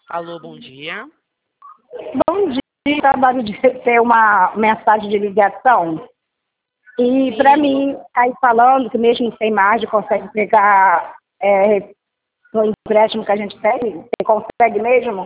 Alô, bom dia. Bom dia, trabalho de ter uma mensagem de ligação. E para Sim, mim, aí falando que mesmo sem margem consegue pegar no empréstimo que a gente tem, você consegue mesmo?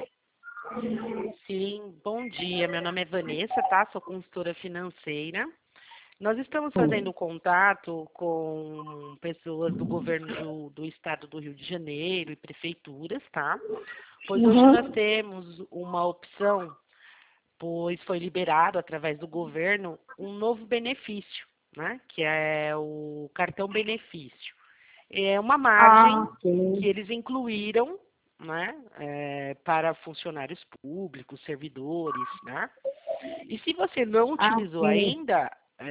sim, bom dia. Meu nome é Vanessa, tá? Sou consultora financeira. Nós estamos Sim. fazendo contato com pessoas do governo do estado do Rio de Janeiro e prefeituras, tá? Pois hoje nós Uhum. temos uma opção, pois foi liberado através do governo um novo benefício, né? Que é o cartão benefício. É uma margem Ah, sim. que eles incluíram, né, para funcionários públicos, servidores, né? E se você não Ah, utilizou sim. ainda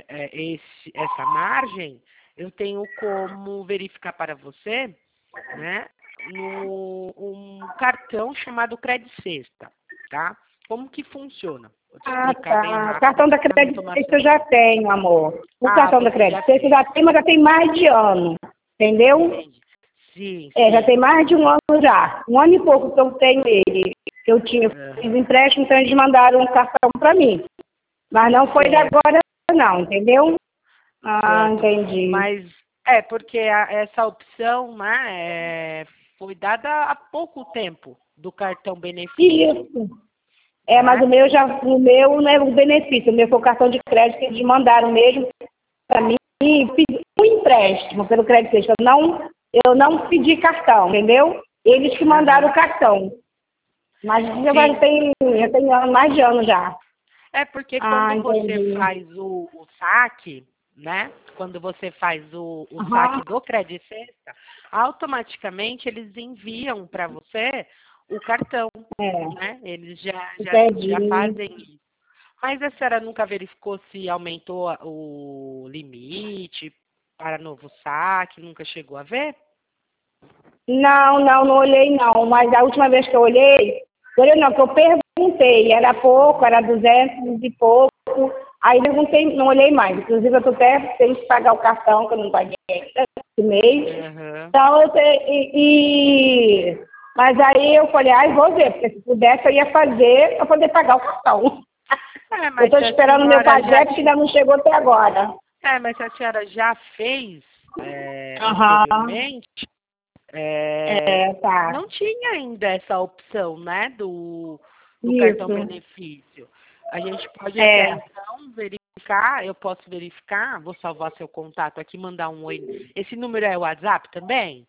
essa margem, eu tenho como verificar para você, né, no um cartão chamado Credit Sexta, tá? Como que funciona? Vou te Ah, explicar bem tá. O rápido cartão da para não crédito tomar esse seu eu já tempo. tenho, amor. O Ah, cartão da você crédito já esse eu já tem. tenho, mas já tem mais de ano. Entendeu? Entendi. Sim, Já tem sim. mais de um ano já. Um ano e pouco que eu tenho ele. Que eu tinha, fiz Aham. empréstimo, então eles mandaram um cartão para mim. Mas não foi de Certo, agora, não, entendeu? Ah, certo. entendi. Mas porque essa opção, né, foi dada há pouco tempo do cartão benefício, Isso. Mas né? o meu não é o benefício, o meu foi o cartão de crédito que eles mandaram mesmo para mim e fiz um empréstimo pelo crédito. Eu não pedi cartão, entendeu? Eles que mandaram o Aham. cartão. Mas Sim. já tem mais de ano já. É porque Ah, quando você entendi. faz o saque, né? Quando você faz o Aham, saque do Credit Sexta, automaticamente eles enviam para você o cartão, é, né? Eles já entendi. fazem isso. Mas a senhora nunca verificou se aumentou o limite para novo saque? Nunca chegou a ver? Não olhei não, mas a última vez que eu olhei não, que eu perguntei, era pouco, era 200 e pouco, aí perguntei, não olhei mais, inclusive eu estou até sem pagar o cartão, que eu não paguei ainda esse mês, Aham. então mas aí eu falei, vou ver, porque se pudesse eu ia fazer para poder pagar o cartão. Eu Mas estou se a esperando o meu senhora já PASEP que ainda não chegou até agora. mas se a senhora já fez Aham, anteriormente, é, tá, não tinha ainda essa opção, né, do cartão isso, benefício. A gente pode até é. então verificar, eu posso verificar, vou salvar seu contato aqui, mandar um oi. Esse número é o WhatsApp também?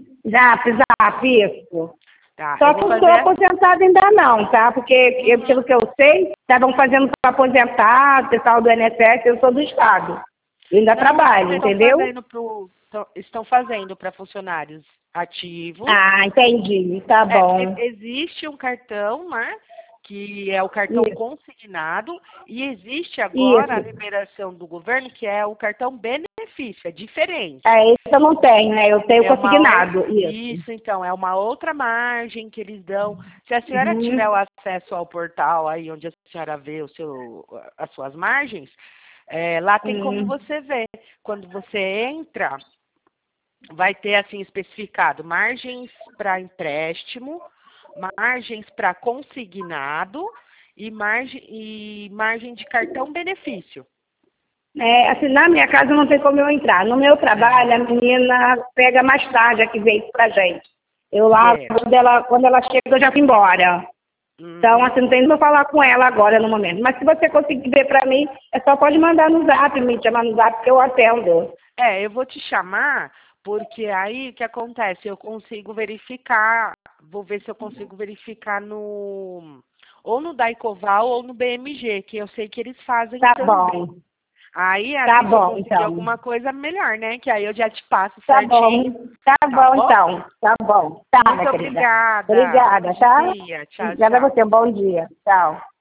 Zap, isso. Tá, eu Só vou que eu estou fazer. aposentada ainda não, tá? Porque, Uhum. pelo que eu sei, estavam fazendo para aposentar, pessoal do INSS, eu sou do Estado. Eu ainda Não, trabalho, entendeu? estão fazendo para funcionários ativos. Ah, entendi. Tá Porque bom. existe um cartão, né? Que é o cartão Isso, consignado, e existe agora a isso. liberação do governo, que é o cartão benefício, é diferente. Isso eu não tenho, né? Eu tenho É uma consignado, isso. isso, então, é uma outra margem que eles dão. Se a senhora tiver o Uhum, acesso ao portal aí onde a senhora vê as suas margens, lá tem como uhum. você ver. Quando você entra, vai ter assim especificado margens para empréstimo, margens para consignado e margem de cartão benefício. Assim, na minha casa não tem como eu entrar. No meu trabalho, a Aham. menina pega mais tarde aqui veio pra gente. Eu lá, Certo. quando ela chega, eu já fui embora. Então, Uhum. assim, não tem como eu falar com ela agora no momento. Mas se você conseguir ver para mim, só pode mandar no zap, me chamar no zap que eu atendo. Eu vou te chamar porque aí o que acontece? Eu consigo verificar, vou ver se eu consigo verificar no ou no Daicoval ou no BMG, que eu sei que eles fazem Tá também. bom, Aí, tá assim, se eu bom, conseguir então. alguma coisa melhor, né? Que aí eu já te passo Tá certinho, bom, tá bom? então. Tá bom. Tá, Muito minha querida. obrigada. Bom Obrigada, tá? dia. Tchau, Obrigada a tchau. você. Um bom dia. Tchau.